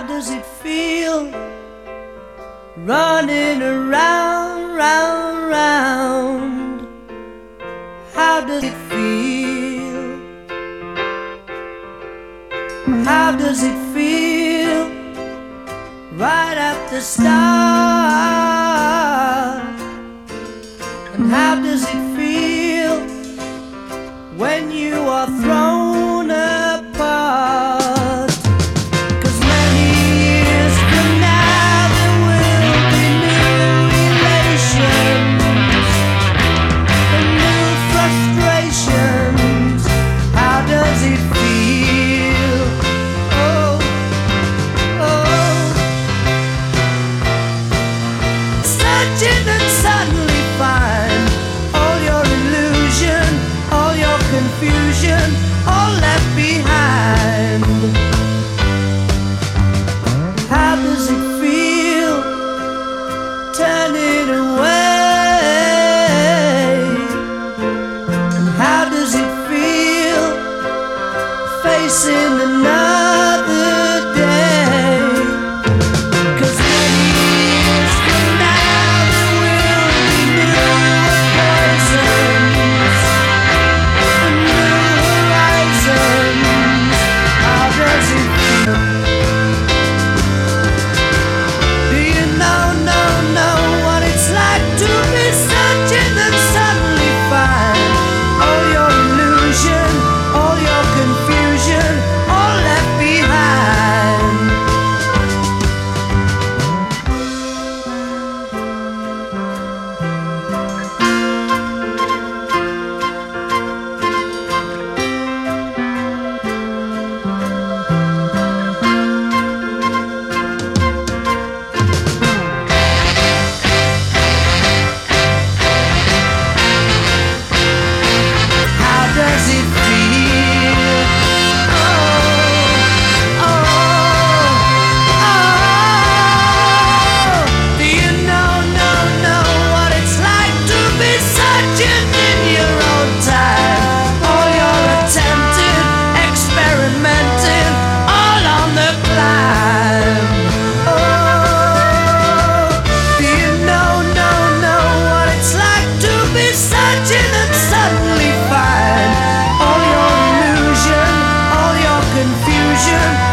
does it feel running around, round, round? How does it feel? How does it feel right at the start? And how does it feel when you are thrown apart? 'Cause many years from now there will be new relations and new frustrations. How does it feel? Oh, oh. Searching and suddenly find all your illusion, all your confusion, all left behind. How does it feel turning away? And how does it feel facing another day? 'Cause many years from now there will be new poisons and new horizons. How does it feel? Do you know what it's like to be searching and suddenly find all your illusion, all your confusion, all left behind? How does it feel? Oh, oh, oh. Do you know what it's like to be searching in your own time? All your attempting, experimenting, all on the climb. Oh, do you know what it's like to be searching and suddenly find all your illusion, all your confusion,